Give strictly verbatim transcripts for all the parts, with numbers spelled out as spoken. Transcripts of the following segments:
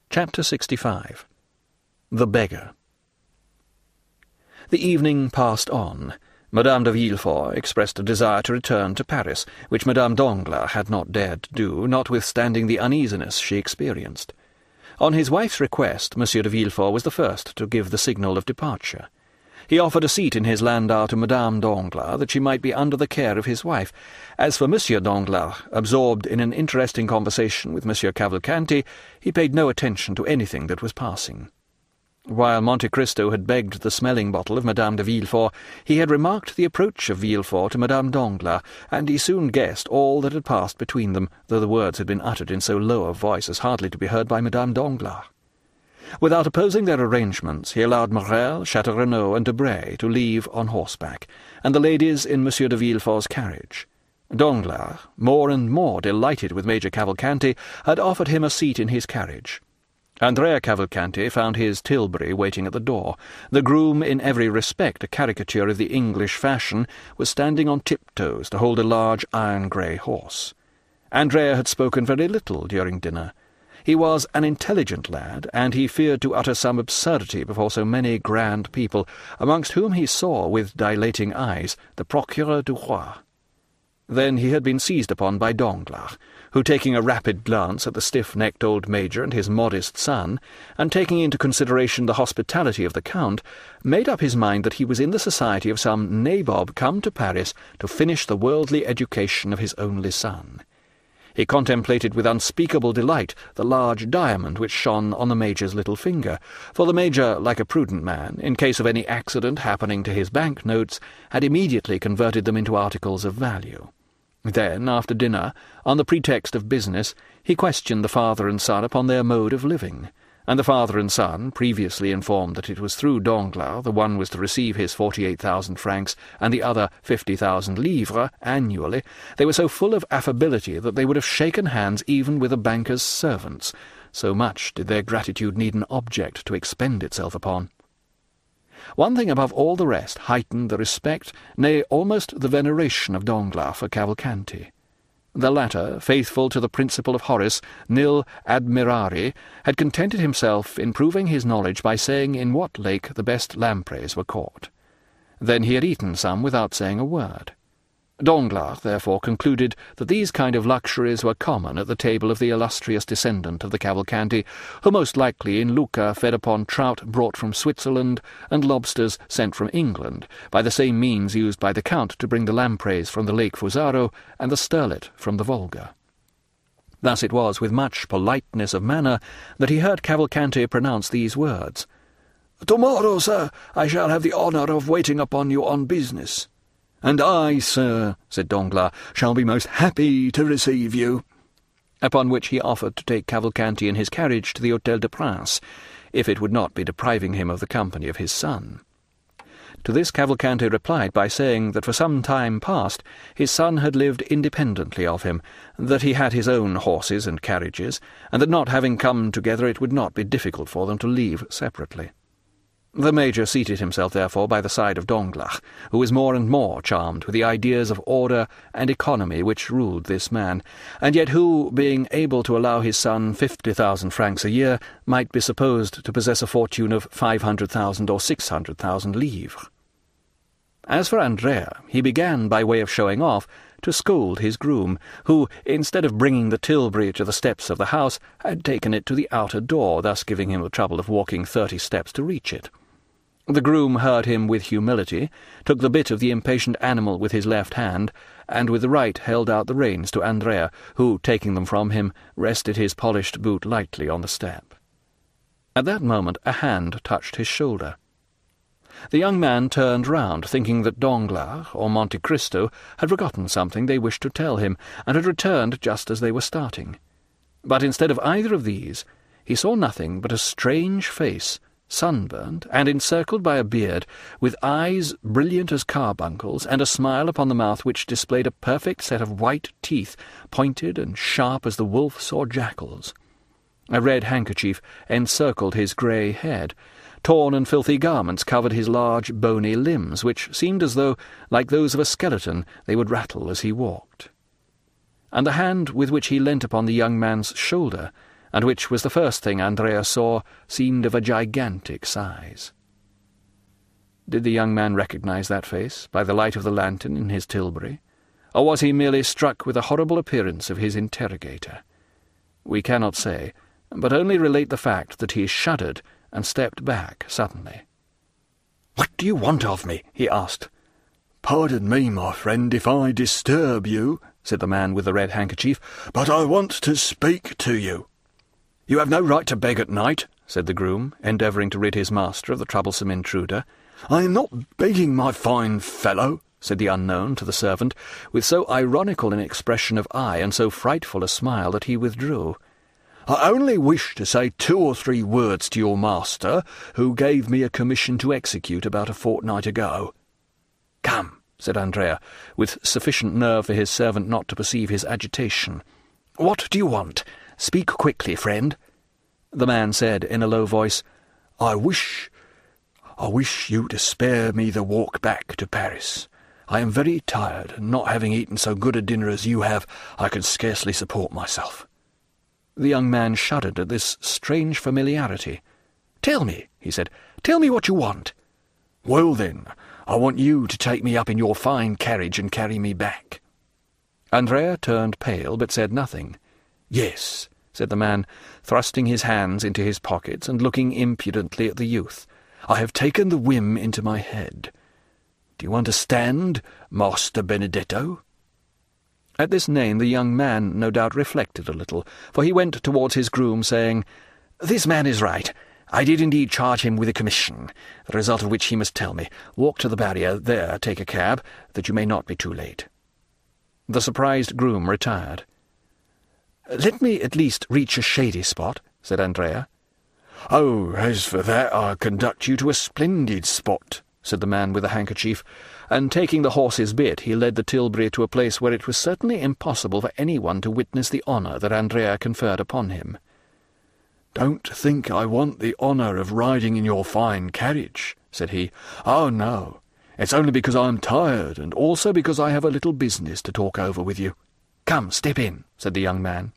Chapter sixty-five. The Beggar. The evening passed on. Madame de Villefort expressed a desire to return to Paris, which Madame Danglars had not dared to do, notwithstanding the uneasiness she experienced. On his wife's request, Monsieur de Villefort was the first to give the signal of departure. He offered a seat in his landau to Madame Danglars, that she might be under the care of his wife. As for Monsieur Danglars, absorbed in an interesting conversation with Monsieur Cavalcanti, he paid no attention to anything that was passing. While Monte Cristo had begged the smelling bottle of Madame de Villefort, he had remarked the approach of Villefort to Madame Danglars, and he soon guessed all that had passed between them, though the words had been uttered in so low a voice as hardly to be heard by Madame Danglars. Without opposing their arrangements, he allowed Morrel, Château-Renaud, and Debray to leave on horseback, and the ladies in Monsieur de Villefort's carriage. Danglars, more and more delighted with Major Cavalcanti, had offered him a seat in his carriage. Andrea Cavalcanti found his tilbury waiting at the door. The groom, in every respect a caricature of the English fashion, was standing on tiptoes to hold a large iron-grey horse. Andrea had spoken very little during dinner. He was an intelligent lad, and he feared to utter some absurdity before so many grand people, amongst whom he saw, with dilating eyes, the Procureur du Roi. Then he had been seized upon by Danglars, who, taking a rapid glance at the stiff-necked old Major and his modest son, and taking into consideration the hospitality of the Count, made up his mind that he was in the society of some nabob come to Paris to finish the worldly education of his only son. He contemplated with unspeakable delight the large diamond which shone on the Major's little finger, for the Major, like a prudent man, in case of any accident happening to his bank-notes, had immediately converted them into articles of value. Then, after dinner, on the pretext of business, he questioned the father and son upon their mode of living, and the father and son, previously informed that it was through Danglars the one was to receive his forty-eight thousand francs and the other fifty thousand livres annually, they were so full of affability that they would have shaken hands even with a banker's servants, so much did their gratitude need an object to expend itself upon. One thing above all the rest heightened the respect, nay, almost the veneration of Danglars for Cavalcanti. The latter, faithful to the principle of Horace, nil admirari, had contented himself in proving his knowledge by saying in what lake the best lampreys were caught. Then he had eaten some without saying a word. Danglars, therefore, concluded that these kind of luxuries were common at the table of the illustrious descendant of the Cavalcanti, who most likely in Lucca fed upon trout brought from Switzerland and lobsters sent from England, by the same means used by the Count to bring the lampreys from the Lake Fusaro and the sterlet from the Volga. Thus it was with much politeness of manner that he heard Cavalcanti pronounce these words. "Tomorrow, sir, I shall have the honour of waiting upon you on business." "And I, sir," said Danglars, "shall be most happy to receive you." Upon which he offered to take Cavalcanti in his carriage to the Hôtel des Princes, if it would not be depriving him of the company of his son. To this Cavalcanti replied by saying that for some time past his son had lived independently of him, that he had his own horses and carriages, and that not having come together it would not be difficult for them to leave separately. The Major seated himself, therefore, by the side of Danglars, who was more and more charmed with the ideas of order and economy which ruled this man, and yet who, being able to allow his son fifty thousand francs a year, might be supposed to possess a fortune of five hundred thousand or six hundred thousand livres. As for Andrea, he began, by way of showing off, to scold his groom, who, instead of bringing the tilbury to the steps of the house, had taken it to the outer door, thus giving him the trouble of walking thirty steps to reach it. The groom heard him with humility, took the bit of the impatient animal with his left hand, and with the right held out the reins to Andrea, who, taking them from him, rested his polished boot lightly on the step. At that moment a hand touched his shoulder. The young man turned round, thinking that Danglars or Monte Cristo had forgotten something they wished to tell him, and had returned just as they were starting. But instead of either of these, he saw nothing but a strange face, sunburnt and encircled by a beard, with eyes brilliant as carbuncles, and a smile upon the mouth which displayed a perfect set of white teeth, pointed and sharp as the wolf's or jackal's. A red handkerchief encircled his grey head. Torn and filthy garments covered his large, bony limbs, which seemed as though, like those of a skeleton, they would rattle as he walked. And the hand with which he leant upon the young man's shoulder and which was the first thing Andrea saw, seemed of a gigantic size. Did the young man recognize that face by the light of the lantern in his tilbury, or was he merely struck with the horrible appearance of his interrogator? We cannot say, but only relate the fact that he shuddered and stepped back suddenly. "What do you want of me?" he asked. "Pardon me, my friend, if I disturb you," said the man with the red handkerchief, "but I want to speak to you." "You have no right to beg at night," said the groom, endeavouring to rid his master of the troublesome intruder. "I am not begging, my fine fellow," said the unknown to the servant, with so ironical an expression of eye and so frightful a smile that he withdrew. "I only wish to say two or three words to your master, who gave me a commission to execute about a fortnight ago." "Come," said Andrea, with sufficient nerve for his servant not to perceive his agitation. "What do you want? Speak quickly, friend." The man said in a low voice, I wish... I wish you to spare me the walk back to Paris. I am very tired, and not having eaten so good a dinner as you have, I can scarcely support myself." The young man shuddered at this strange familiarity. "Tell me," he said, "tell me what you want." "Well, then, I want you to take me up in your fine carriage and carry me back." Andrea turned pale, but said nothing. "Yes," said the man, thrusting his hands into his pockets and looking impudently at the youth. "I have taken the whim into my head. Do you understand, Master Benedetto?" At this name the young man no doubt reflected a little, for he went towards his groom, saying, "This man is right. I did indeed charge him with a commission, the result of which he must tell me. Walk to the barrier, there take a cab, that you may not be too late." The surprised groom retired. "Let me at least reach a shady spot," said Andrea. "Oh, as for that, I'll conduct you to a splendid spot," said the man with the handkerchief, and taking the horse's bit he led the tilbury to a place where it was certainly impossible for anyone to witness the honour that Andrea conferred upon him. "Don't think I want the honour of riding in your fine carriage," said he. "Oh, no, it's only because I am tired, and also because I have a little business to talk over with you." "Come, step in," said the young man.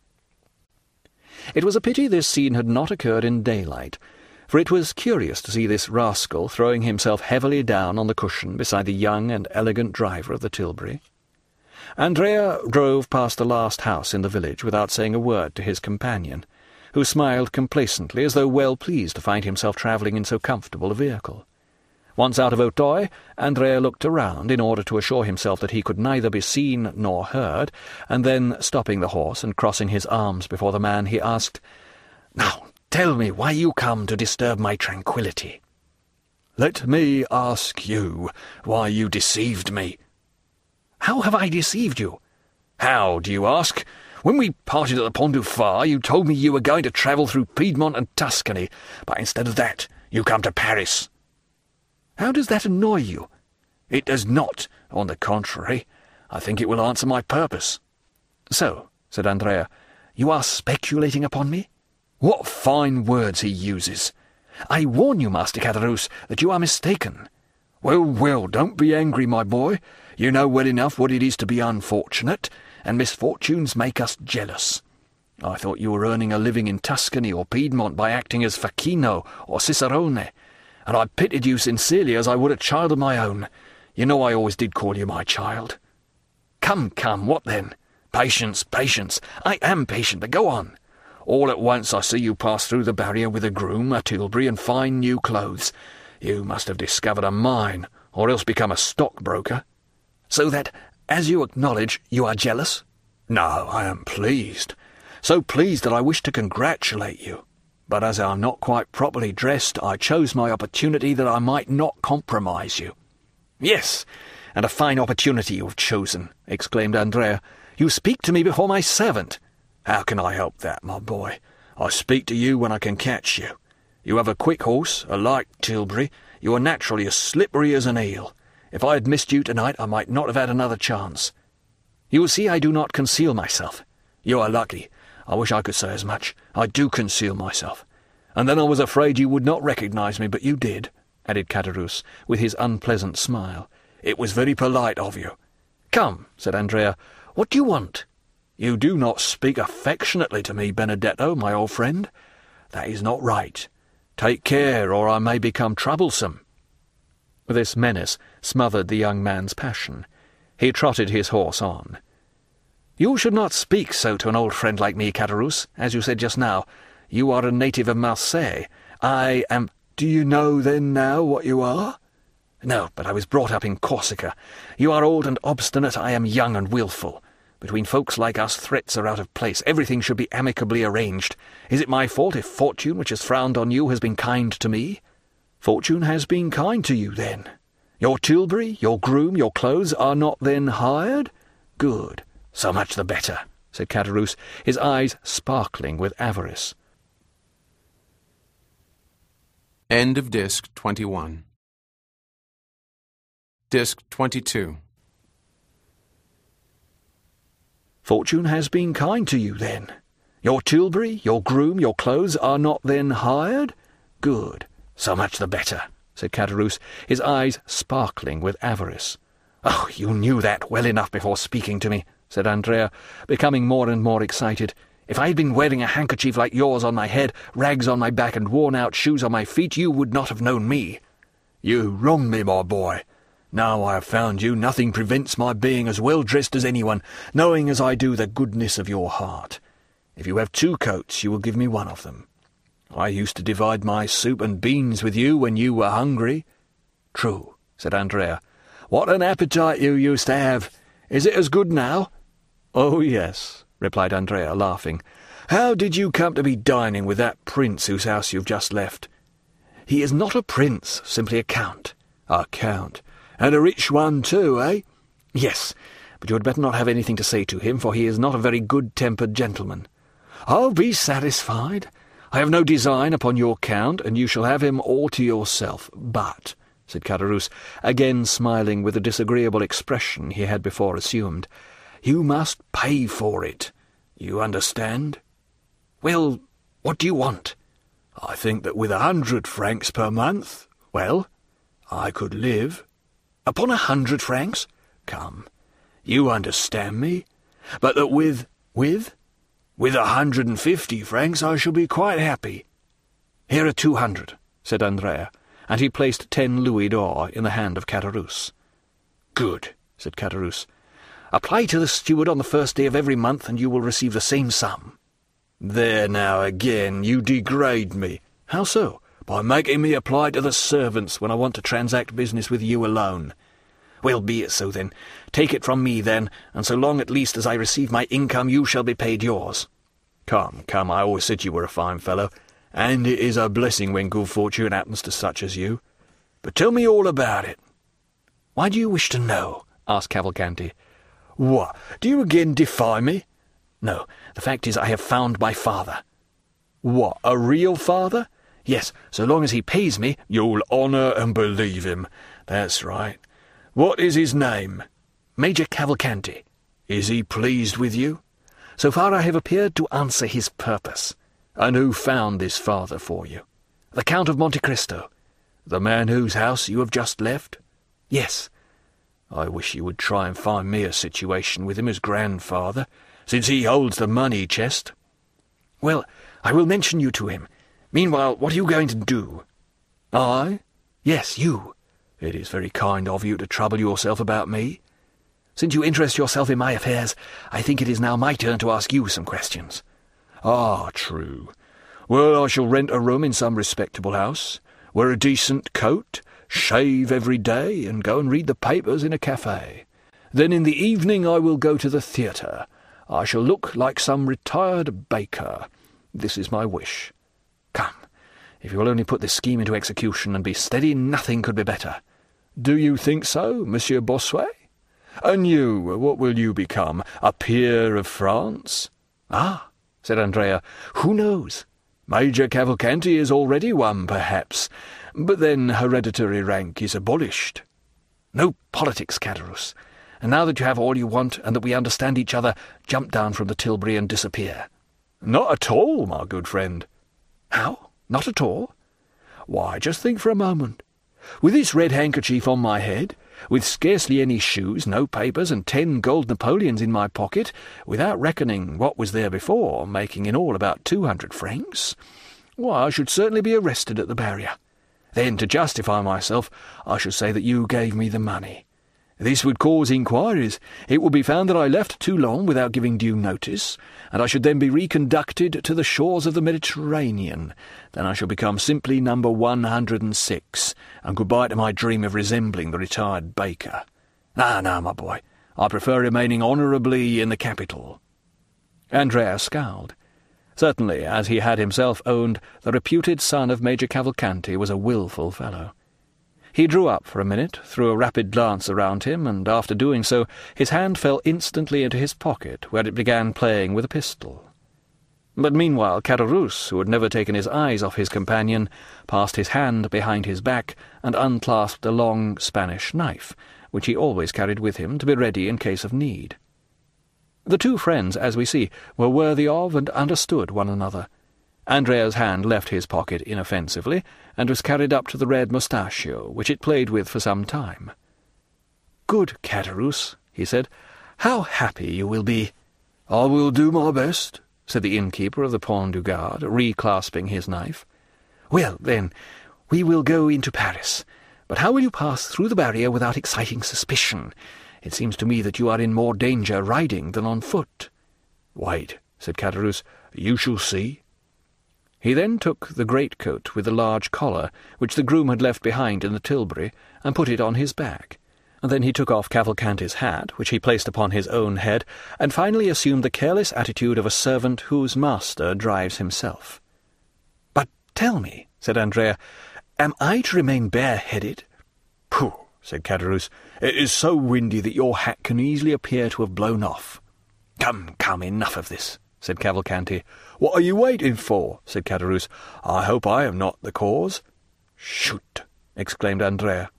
It was a pity this scene had not occurred in daylight, for it was curious to see this rascal throwing himself heavily down on the cushion beside the young and elegant driver of the tilbury. Andrea drove past the last house in the village without saying a word to his companion, who smiled complacently as though well pleased to find himself travelling in so comfortable a vehicle. Once out of Auteuil, Andrea looked around in order to assure himself that he could neither be seen nor heard, and then, stopping the horse and crossing his arms before the man, he asked, "Now, tell me why you come to disturb my tranquillity." "Let me ask you why you deceived me." "How have I deceived you?" "How, do you ask? When we parted at the Pont du Phare, you told me you were going to travel through Piedmont and Tuscany, but instead of that, you come to Paris." "How does that annoy you?" "It does not. On the contrary, I think it will answer my purpose." "So," said Andrea, "you are speculating upon me?" What fine words he uses! "I warn you, Master Caderousse, that you are mistaken." "Well, well, don't be angry, my boy. You know well enough what it is to be unfortunate, and misfortunes make us jealous. I thought you were earning a living in Tuscany or Piedmont by acting as Facchino or Cicerone, and I pitied you sincerely as I would a child of my own. You know I always did call you my child." "Come, come, what then?" "Patience, patience. I am patient, but go on. All at once I see you pass through the barrier with a groom, a tilbury, and fine new clothes. You must have discovered a mine, or else become a stockbroker." "So that, as you acknowledge, you are jealous?" "No, I am pleased. So pleased that I wish to congratulate you. But as I am not quite properly dressed, I chose my opportunity that I might not compromise you." "Yes, and a fine opportunity you have chosen," exclaimed Andrea. "You speak to me before my servant." "How can I help that, my boy? I speak to you when I can catch you. You have a quick horse, a light tilbury. You are naturally as slippery as an eel. If I had missed you tonight, I might not have had another chance." "You will see I do not conceal myself." "You are lucky. I wish I could say as much. I do conceal myself. And then I was afraid you would not recognize me, but you did," added Caderousse, with his unpleasant smile. "It was very polite of you." "Come," said Andrea, "what do you want?" You do not speak affectionately to me, Benedetto, my old friend. That is not right. Take care, or I may become troublesome." This menace smothered the young man's passion. He trotted his horse on. "You should not speak so to an old friend like me, Caderousse, as you said just now. You are a native of Marseille. I am—" "Do you know, then, now, what you are?" "No, but I was brought up in Corsica. You are old and obstinate, I am young and wilful. Between folks like us, threats are out of place. Everything should be amicably arranged. Is it my fault if fortune, which has frowned on you, has been kind to me?" "Fortune has been kind to you, then? Your tilbury, your groom, your clothes are not then hired? Good. So much the better," said Caderousse, his eyes sparkling with avarice. End of Disc twenty-one. Disc twenty-two. "Fortune has been kind to you, then? Your tilbury, your groom, your clothes are not then hired? Good. So much the better," said Caderousse, his eyes sparkling with avarice. "Oh, you knew that well enough before speaking to me," said Andrea, becoming more and more excited. "If I had been wearing a handkerchief like yours on my head, rags on my back, and worn-out shoes on my feet, you would not have known me." "You wrong me, my boy. Now I have found you, nothing prevents my being as well dressed as anyone, knowing as I do the goodness of your heart. If you have two coats, you will give me one of them. I used to divide my soup and beans with you when you were hungry." "True," said Andrea. "What an appetite you used to have! Is it as good now?" "Oh, yes," replied Andrea, laughing. "How did you come to be dining with that prince whose house you've just left?" "He is not a prince, simply a count." "A count? And a rich one too, eh?" "Yes, but you had better not have anything to say to him, for he is not a very good-tempered gentleman." "I'll be satisfied. I have no design upon your count, and you shall have him all to yourself. But," said Caderousse, again smiling with the disagreeable expression he had before assumed, "you must pay for it. You understand?" "Well, what do you want?" "I think that with a hundred francs per month, well, I could live." "Upon a hundred francs?" "Come, you understand me. But that with—" "With?" "With a hundred and fifty francs I shall be quite happy." "Here are two hundred," said Andrea, and he placed ten louis d'or in the hand of Caderousse. "Good," said Caderousse. "Apply to the steward on the first day of every month, and you will receive the same sum." "There now again, you degrade me." "How so?" "By making me apply to the servants when I want to transact business with you alone." "Well, be it so, then. Take it from me, then, and so long at least as I receive my income, you shall be paid yours." "Come, come, I always said you were a fine fellow, and it is a blessing when good fortune happens to such as you. But tell me all about it." "Why do you wish to know?" asked Cavalcanti. "What, do you again defy me?" "No, the fact is I have found my father." "What, a real father?" "Yes, so long as he pays me—" "You'll honour and believe him. That's right. What is his name?" "Major Cavalcanti." "Is he pleased with you?" "So far I have appeared to answer his purpose." "And who found this father for you?" "The Count of Monte Cristo." "The man whose house you have just left?" "Yes." "I wish you would try and find me a situation with him as grandfather, since he holds the money chest." "Well, I will mention you to him. Meanwhile, what are you going to do?" "I?" "Yes, you." "It is very kind of you to trouble yourself about me." "Since you interest yourself in my affairs, I think it is now my turn to ask you some questions." "Ah, true. Well, I shall rent a room in some respectable house, wear a decent coat, shave every day, and go and read the papers in a cafe. Then in the evening I will go to the theatre. I shall look like some retired baker. This is my wish." "Come, if you will only put this scheme into execution and be steady, nothing could be better." "Do you think so, Monsieur Bossuet? And you, what will you become, a peer of France?" "Ah," said Andrea, "who knows? Major Cavalcanti is already one, perhaps, but then hereditary rank is abolished." "No politics, Caderousse. And now that you have all you want, and that we understand each other, jump down from the tilbury and disappear." "Not at all, my good friend." "How? Not at all?" "Why, just think for a moment. With this red handkerchief on my head, with scarcely any shoes, no papers, and ten gold napoleons in my pocket, without reckoning what was there before, making in all about two hundred francs, why, I should certainly be arrested at the barrier. Then, to justify myself, I should say that you gave me the money. This would cause inquiries. It would be found that I left too long without giving due notice, and I should then be reconducted to the shores of the Mediterranean. Then I shall become simply number one hundred and six, and goodbye to my dream of resembling the retired baker. No, no, my boy, I prefer remaining honourably in the capital." Andrea scowled. Certainly, as he had himself owned, the reputed son of Major Cavalcanti was a wilful fellow. He drew up for a minute, threw a rapid glance around him, and after doing so, his hand fell instantly into his pocket, where it began playing with a pistol. But meanwhile Caderousse, who had never taken his eyes off his companion, passed his hand behind his back and unclasped a long Spanish knife, which he always carried with him to be ready in case of need. The two friends, as we see, were worthy of and understood one another. Andrea's hand left his pocket inoffensively, and was carried up to the red mustachio, which it played with for some time. "Good Caderousse," he said, "how happy you will be!" "I will do my best," said the innkeeper of the Pont du Gard, reclasping his knife. "Well, then, we will go into Paris. But how will you pass through the barrier without exciting suspicion? It seems to me that you are in more danger riding than on foot." "Wait," said Caderousse, "you shall see." He then took the greatcoat with the large collar, which the groom had left behind in the tilbury, and put it on his back. And then he took off Cavalcanti's hat, which he placed upon his own head, and finally assumed the careless attitude of a servant whose master drives himself. "But tell me," said Andrea, "am I to remain bareheaded?" "Pooh," said Caderousse, "it is so windy that your hat can easily appear to have blown off." "Come, come, enough of this," said Cavalcanti. "What are you waiting for?" said Caderousse. "I hope I am not the cause." "Shoot!" exclaimed Andrea.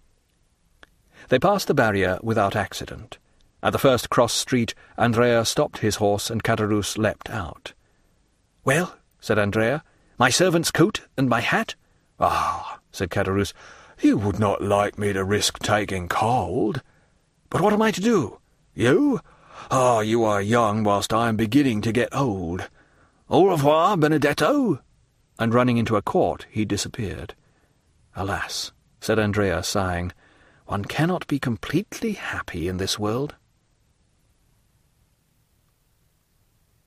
They passed the barrier without accident. At the first cross-street, Andrea stopped his horse, and Caderousse leapt out. "Well," said Andrea, "my servant's coat and my hat?" "Ah," said Caderousse, "you would not like me to risk taking cold." "But what am I to do?" "You? Ah, you are young, whilst I am beginning to get old. Au revoir, Benedetto." And running into a court, he disappeared. "Alas," said Andrea, sighing, "one cannot be completely happy in this world."